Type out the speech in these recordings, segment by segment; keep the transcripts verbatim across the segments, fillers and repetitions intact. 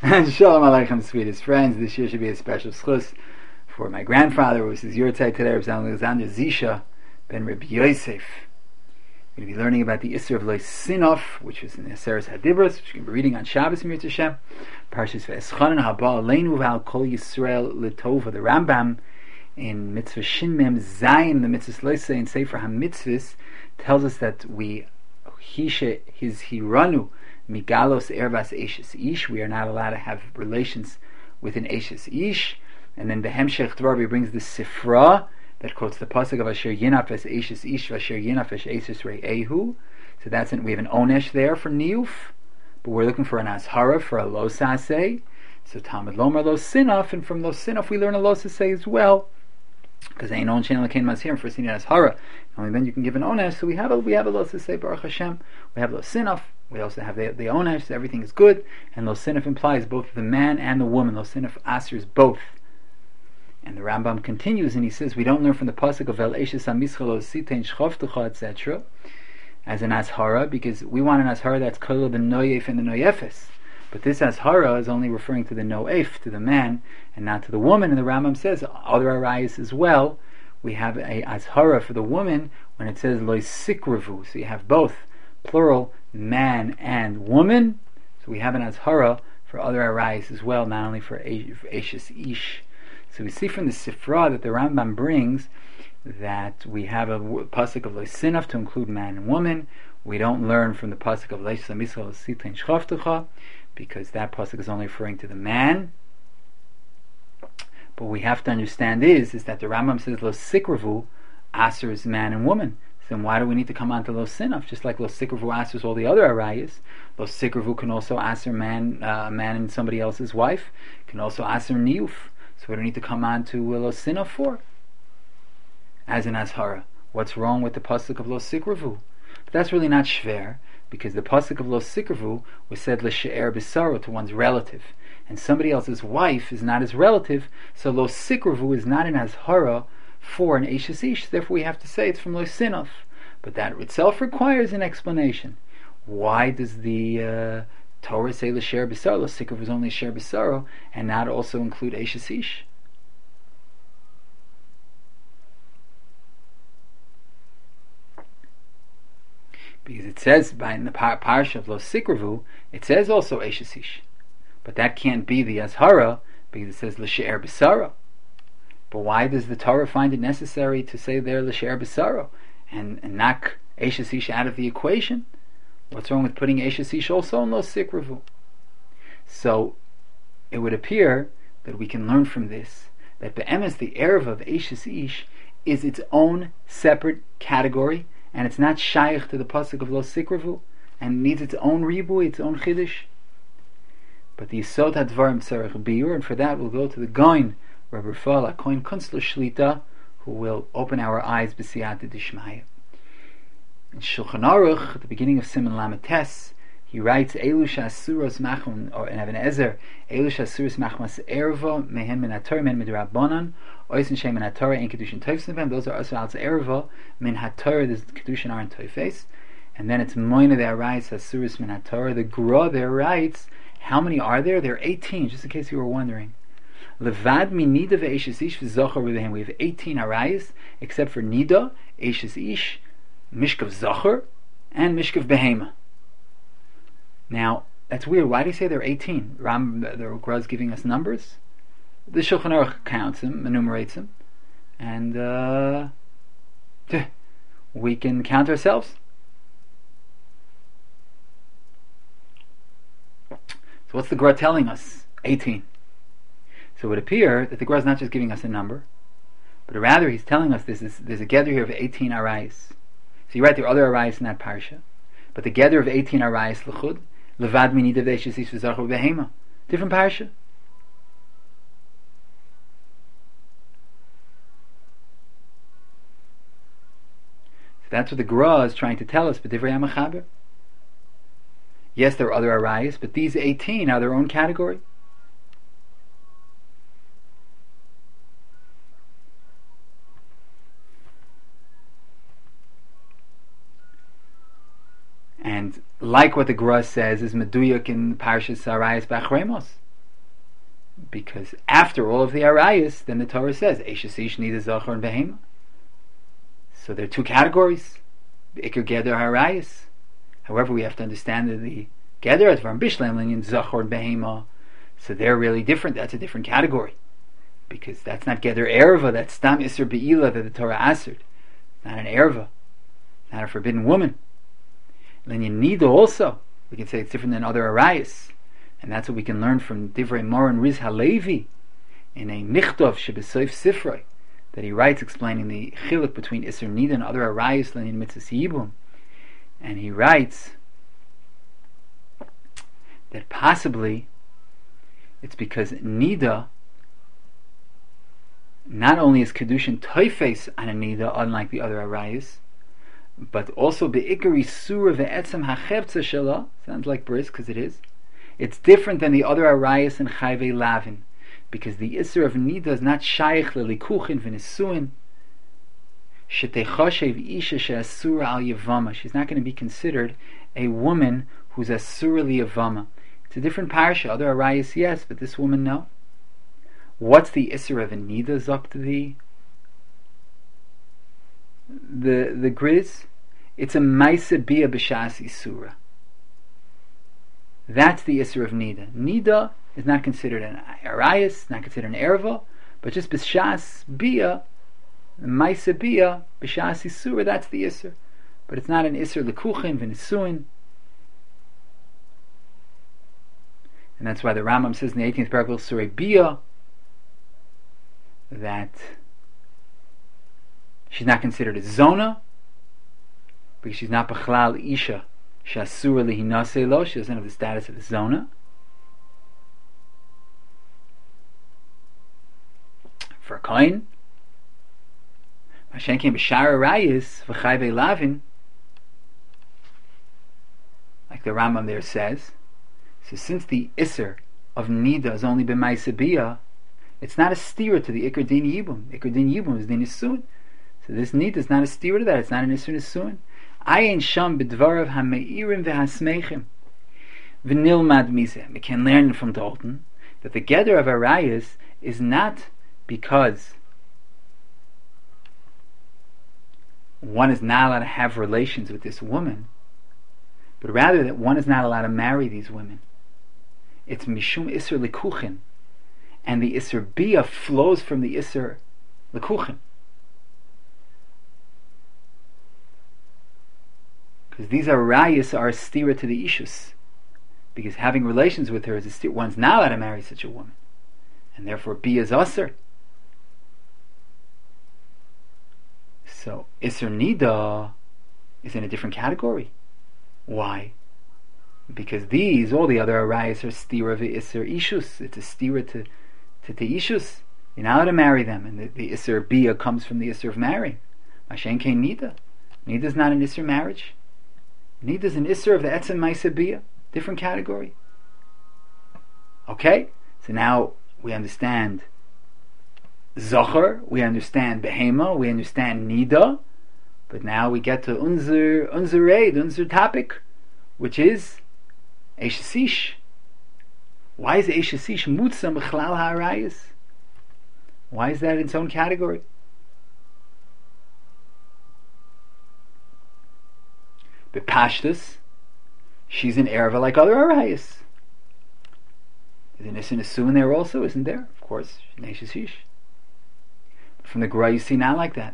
Shalom Aleichem, sweetest friends. This year should be a special schus for my grandfather, who is his yurtzeit today, Rabbi Alexander Zisha ben Rabbi Yosef. We're going to be learning about the Isser of Lo Sinov, which is in the Aseres Hadibros, which you can be reading on Shabbos Mir Tashem. Parshas Ve'eschanan Haba Aleinu V'al Kol Yisrael L'Tova. The Rambam in Mitzvah Shin Mem Zayin, the Mitzvah Loisei in Sefer HaMitzvahs, tells us that we Hishe his Hiranu Migalos Ervas Eishes Ish. We are not allowed to have relations with an Eishes Ish. And then the Hemshech Dvar brings the Sifra that quotes the pasuk of Asher Yinaf es Eishes Ish, Asher Yinaf es Eishes Re'ehu. So that's it. We have an Onesh there for Niyuf, but we're looking for an Ashara for a Lo Saseh. So Talmud Lomar Lo Sinaf, and from Lo Sinaf we learn a Lo Saseh as well, because Ein On Shein Lakein Mazhirim for Sinin Ashara. Only then you can give an Onesh. So we have a we have a Lo Saseh Baruch Hashem. We have Lo Sinaf. We also have the, the Onesh, so everything is good. And Lo Sinaf implies both the man and the woman. Lo Sinaf answers both. And the Rambam continues and he says, we don't learn from the pasuk of El Eishes HaMischa Lo Sitein Shchavtecha, et cetera as an Ashara, because we want an Ashara that's Kol the Noyef and the Noyefes. But this Ashara is only referring to the Noef, to the man, and not to the woman. And the Rambam says, other Arayas as well, we have a Ashara for the woman when it says Lo Sikravu. So you have both, plural, man and woman. So we have an Ashara for other Arayas as well, not only for Eishes Ish. So we see from the Sifra that the Rambam brings that we have a pasuk of Lo Sinaf to include man and woman. We don't learn from the pasuk of Lo Sitein Shchavtecha, because that pasuk is only referring to the man. But what we have to understand is, is that the Rambam says Lo Sikravu answers man and woman. So then why do we need to come on to Lo Sinaf? Just like Lo Sikravu answers all the other Arayas, Lo Sikravu can also answer man, uh, man and somebody else's wife, can also answer Niyuf. So we don't need to come on to Lo Sinaf for as an Ashara. What's wrong with the pasuk of Lo Sikravu? But that's really not shver, because the pasuk of Lo Sikravu was said L'She'er B'Saro, to one's relative, and somebody else's wife is not his relative, so Lo Sikravu is not an Ashara for an Eishes Ish. Therefore we have to say it's from Lo Sinaf. But that itself requires an explanation. Why does the uh, Torah say L'She'er B'Saro? Lo Sikravu is only L'She'er B'Saro, and not also include Eishes Ish? Because it says by in the par- parsha of Lo Sikravu, it says also Eishes Ish, but that can't be the Ashara because it says L'She'er B'Saro. But why does the Torah find it necessary to say there L'She'er B'Saro and, and knock Eishes Ish out of the equation? What's wrong with putting Eishes Ish also in Lo Sikravu? So it would appear that we can learn from this that Be'emes, the Erev of Eishes Ish, is its own separate category, and it's not shaykh to the pasuk of Lo Sikravu, and needs its own ribu, its own chiddush. But the Yisod HaDvarim Tzarech Biur, and for that we'll go to the Goin, Rabbi Rafael HaKohen Kunstler Shlita, who will open our eyes b'siyata d'shmaya. In Shulchan Aruch, at the beginning of Siman Lamed Tes, he writes, Elu sha'asuros machon, or in Even Ezer, Elu sha'asuros machmas erva, mehen min haTorah, mehen midrabanan, oisin shem min haTorah, ein kedushin toifes nevem. Those are also al erva, min haTorah, there's kedushin aren't toifes. And then it's moina there writes, asuros min haTorah. The Gra there writes, how many are there? There are eighteen, just in case you were wondering. Levad mi nida ve'eshes ish v'zochar v'lehem. We have eighteen arayas, except for nida, eshes ish, mishkav zochar, and mishkav behema. Now, that's weird. Why do you say there are eighteen? Ram, the Gra is giving us numbers. The Shulchan Aruch counts them, enumerates them, and uh, we can count ourselves. So what's the Gra telling us? eighteen. So it would appear that the Gra is not just giving us a number, but rather he's telling us this is, there's a gather here of eighteen arayas. So you're right, there are other arayas in that parsha, but the gather of eighteen arayas l'chud, levad mi nida ve'eshes ish v'zochar v'behema, different parsha. So that's what the Gra is trying to tell us, but Divrei HaMechaber. Yes, there are other arayas, but these eighteen are their own category. And like what the Gra says is Meduyuk in Parshas Arayas B'Achremos. Because after all of the arayas, then the Torah says, Eishes Ish Nida Zachor and Behema. So there are two categories, Iker Geder Harayas. However, we have to understand that the Geder Advarim Bishlam Linyan Zachor and Behema, so they're really different. That's a different category, because that's not Geder Erva, that's Stam Isser Be'ila that the Torah answered. Not an Erva, not a forbidden woman. Linyan Nida also, we can say it's different than other arayas. And that's what we can learn from Divrei Moran Riz Halevi in a Nichtov Shebesoif Sifroi that he writes explaining the chiluk between Isser Nida and other arayos Lenyan Mitzvahs Yibum. And he writes that possibly it's because Nida not only is Kedushin Toifes on a Nida unlike the other arayos, but also Be'ikari Surah Ve'etzem HaChevtza Shela, sounds like Bris because it is. It's different than the other arayas and chayvei lavin, because the isser of nida is not shaykh lelikuchin v'nisuin. Shetechoshev isha she'asura al yavama. She's not going to be considered a woman who's asura liyavama. It's a different parsha. Other arayas, yes, but this woman, no. What's the isser of a nida zok to the the the griz? It's a maisa bia b'shas isura. That's the Isser of Nida. Nida is not considered an Arayas, not considered an Erva, but just B'shas Bia, Maisa Bia, B'shas Isura, that's the Isser. But it's not an Isser Lekuchin, V'nisuin. And that's why the Rambam says in the eighteenth paragraph, Surah Bia, that she's not considered a Zona, because she's not B'chlal Isha. Shasura lihinase lo, she doesn't have the status of a zona. For a kohen, Mashen came b'shara rayis v'chayvei lavin, like the Rambam there says. So since the isser of nida has only been ma'aseh, it's not a stira to the ikar din yibum. Ikar din yibum is din nisuin. So this nida is not a stira to that. It's not an isser nisuin. Ayin sham b'dvarav ha'meirim v'hasmeichim v'nilmad mizeh. We can learn from Dalton that the gather of arayas is not because one is not allowed to have relations with this woman, but rather that one is not allowed to marry these women. It's mishum iser likuchin, and the iser bia flows from the iser likuchin. Because these are rayas are a stira to the ishus, because having relations with her is a stira. One's not allowed to marry such a woman, and therefore bia is aser. So iser nida is in a different category. Why? Because these, all the other arayas, are stira v'isser ishus. It's a stira to, to the ishus. You're not allowed to marry them, and the, the isser bia comes from the isser of marrying. Mashen kein nida. Nida is not an isser marriage. Nida is an isser of the etzem ma'aseh bia. Different category. Okay? So now we understand Zocher, we understand Behema, we understand Nida, but now we get to unser, unser raid, unser topic, which is Eishes Ish. Why is Eishes Ish mutzah b'chlal ha'arayis? Why is that in its own category? B'pashtus, she's an erva like other arayis. Is an Issa Nesuin there also, isn't there? Of course, Eishes Ish. But from the Gra you see not like that.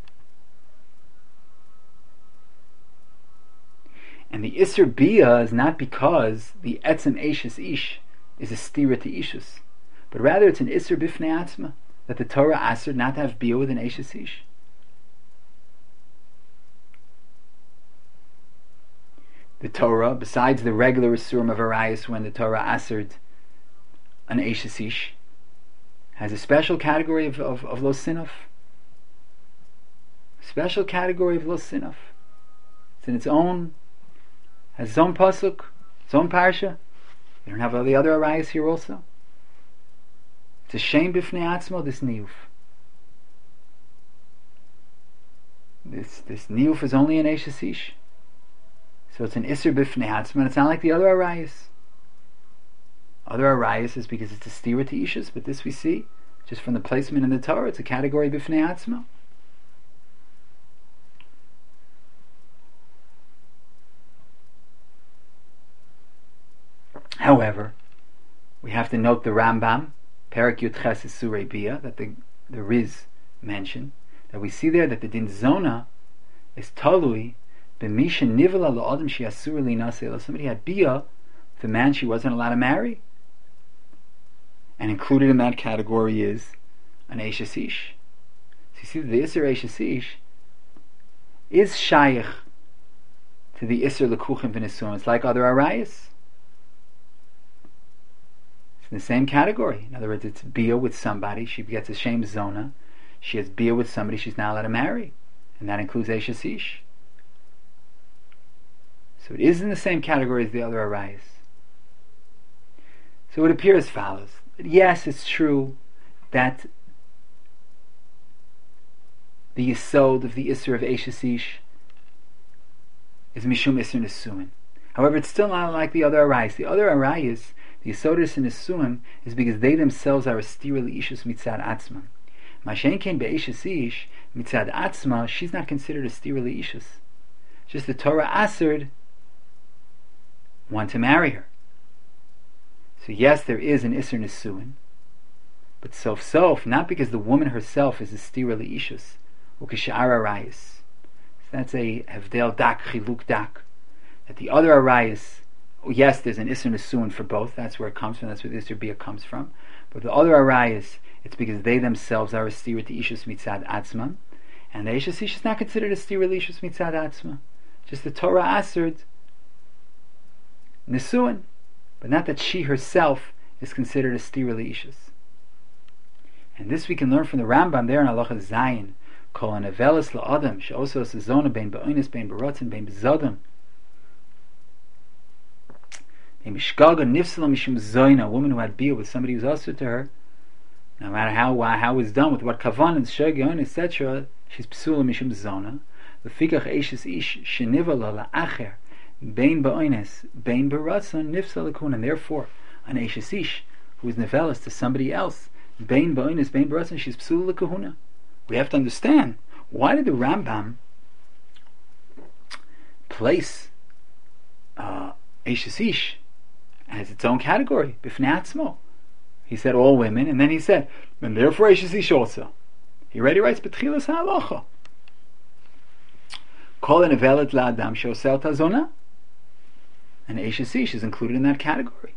And the Isser Bia is not because the Etzem Eishes Ish is a stira to Ishus, but rather it's an Isser Bifnei Atzma, that the Torah asked not to have Bia with an Eishes Ish. The Torah, besides the regular Isurim of Arayis when the Torah answered an Eishes Ish, has a special category of, of, of Lo Sinaf. Special category of Lo Sinaf. It's in its own, has its own pasuk, its own parsha. You don't have all the other arayas here also. It's a shame b'fnei atzmo, this niyuf. This this niyuf is only an Eishes Ish. So it's an isser b'fnei atzmo, and it's not like the other arayas. Other arayas is because it's a stira to ishus, but this we see just from the placement in the Torah. It's a category b'fnei atzma. However, we have to note the Rambam, Perak Yud Ches Surei Bia, that the the Riz mentioned, that we see there that the din zona is talui b'misha nivala la'adam she asur linaseh. Somebody had bia, the man she wasn't allowed to marry, and included in that category is an Eishes Ish. So you see that the Isser Eishes Ish is shaykh to the Isser Lekuchim v'Nisuim. It's like other arayas. It's in the same category. In other words, it's bia with somebody. She gets a shame zona. She has bia with somebody she's not allowed to marry, and that includes Eishes Ish. So it is in the same category as the other arayas. So it appears as follows. Yes, it's true that the yesod of the Isser of Eishes Ish is Mishum Isser Nesuin. However, it's still not like the other arayas. The other arayas, the yesod of Nesuim, is because they themselves are a stira li'ishus mitzad atzma. Mashen ken be'Eishes Ish mitzad atzma, she's not considered a stira li'ishus. Just the Torah asered want to marry her. So yes, there is an Isser Nesuin, but sof sof, not because the woman herself is a stira li'ishus, ukishar arayas. So that's a hevdel dak, chiluk dak. That the other arayas, oh yes, there's an Isser Nesuin for both, that's where it comes from, that's where the Isser Bia comes from. But the other arayas, it's because they themselves are a stira li'ishus mitzad atzma, and the Eishes Ish is not considered a stira li'ishus mitzad atzma. Just the Torah asered Nesuin, but not that she herself is considered a stira li'ishus. And this we can learn from the Rambam there in Halacha Zayin, kol hanevelas la'adam she'oso sezona bein ba'onis bein baratzin bein b'zadam bein b'shgaga nifsala mishum zoyna, a woman who had bia with somebody who's also to her, no matter how how it's done, with what kavan and shagayon, et cetera, she's psula mishum zona. Lefikach Eishes Ish shenivala la'acher bein ba'onis bein baratzin nifsala lekun, and therefore an Eishes Ish who is nevelas to somebody else, bein ba'onis bein baratzin, she's psula lekuna. We have to understand, why did the Rambam place uh, Eishes Ish as its own category, b'fnei atzmo? He said all women, and then he said, and therefore Eishes Ish also. He already writes B'tchilas ha'alacha. Kol hanevelet la'adam she'oseh tazona, and Eishes Ish is included in that category.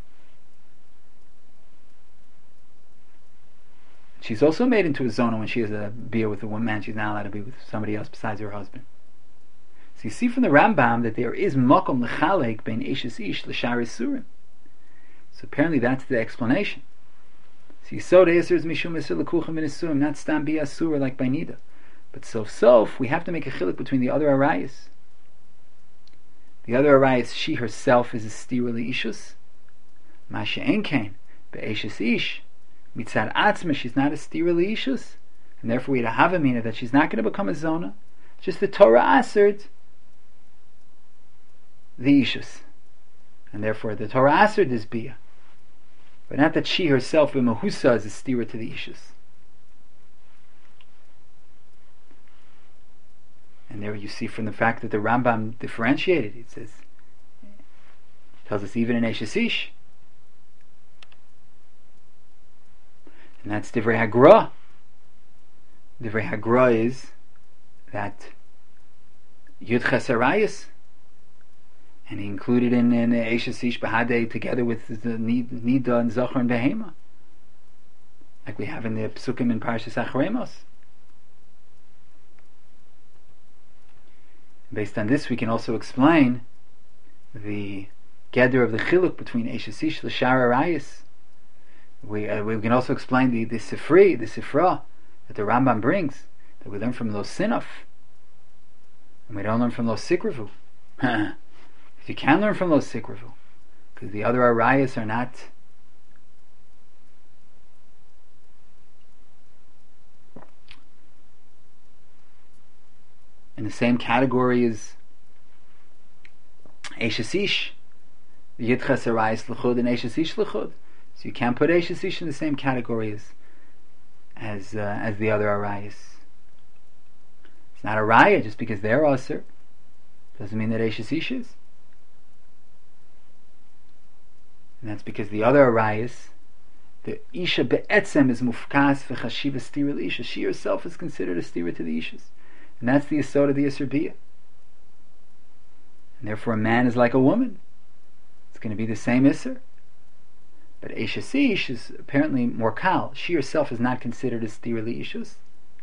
She's also made into a zona when she has a bia with a woman. She's not allowed to be with somebody else besides her husband. So you see from the Rambam that there is makom lechalek bein Eishes Ish l'shar isurim. So apparently that's the explanation. So Yisod Eser is mishum Isser lekuchim v'Nisuim, not stam bia asura like by Nida. But sof sof, we have to make a chiluk between the other arayas. The other arayas, she herself is a stira li'ishus. Ma she'en kain be'Eishes Ish mitzad atzma, she's not a stira li'ishus, and therefore we have a havamina that she's not going to become a zona. Just the Torah asered the ishus, and therefore the Torah asered is bia, but not that she herself b'mahusa is a stira to the ishus. And there you see from the fact that the Rambam differentiated, it says, tells us even in Eishes Ish, and that's Divrei Hagra. Divrei Hagra is that Yud Ches Arayas, and he included in, in Eishes Ish Bahadei together with the Nida and Zachar and Behema, like we have in the Psukim in Parashas Acharemos. Based on this, we can also explain the gather of the chiluk between Eishes Ish l'shar arayas. We uh, we can also explain the the sifri, the sifra that the Rambam brings, that we learn from Lo Sinaf, and we don't learn from Lo Sikravu. You can learn from Lo Sikravu, because the other arayas are not in the same category as Eishes Ish. the Yitches Arayis L'chud and Eishes Ish L'chud. So you can't put Eishes Ish in the same category as as, uh, as the other Arayis. It's not a Raya just because they're Aser. Doesn't mean that Eishes Ish is. And that's because the other Arayis, the Isha Be'etzem is Mufkas V'chashiva Stira L'Isha. She herself is considered a Stira to the Ishas. And that's the Yesod of the Yisr Biyah. And therefore a man is like a woman. It's going to be the same Isser. But Eishes Ish is apparently more kal. She herself is not considered a Stira L'Ishas.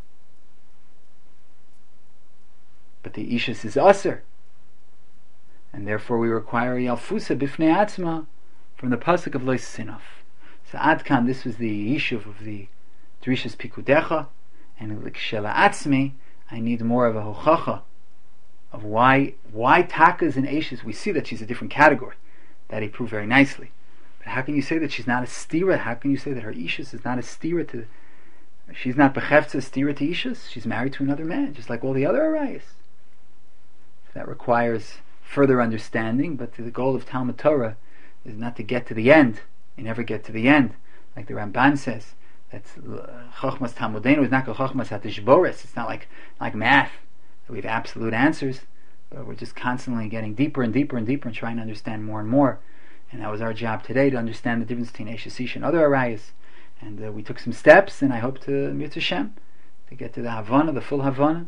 But the Ishas is Aser. And therefore we require Yalfusa Bifnei Atzma from the pasuk of Lois Sinaf. So Adkan, this was the Yishuv of the Drishas Pikudecha, and L'Kshela Atzmi, I need more of a hochacha of why why Takas and Eishes. We see that she's a different category. That he proved very nicely. But how can you say that she's not a stira? How can you say that her Ishus is not a stira to? She's not bechefza stira to Ishus. She's married to another man, just like all the other arayas. So that requires further understanding. But the goal of Talmud Torah is not to get to the end. You never get to the end, like the Ramban says. That's Chochmas Talmudenu is not Chochmas Hatishboris. It's not like like math. We have absolute answers, but we're just constantly getting deeper and deeper and deeper and trying to understand more and more. And that was our job today, to understand the difference between Eishes Ish and other arayas. And uh, we took some steps, and I hope to Mitzvah Hashem to get to the Havana, the full Havana.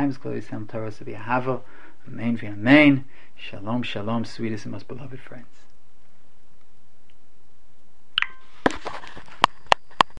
Amen, amen. Shalom, shalom, sweetest and most beloved friends.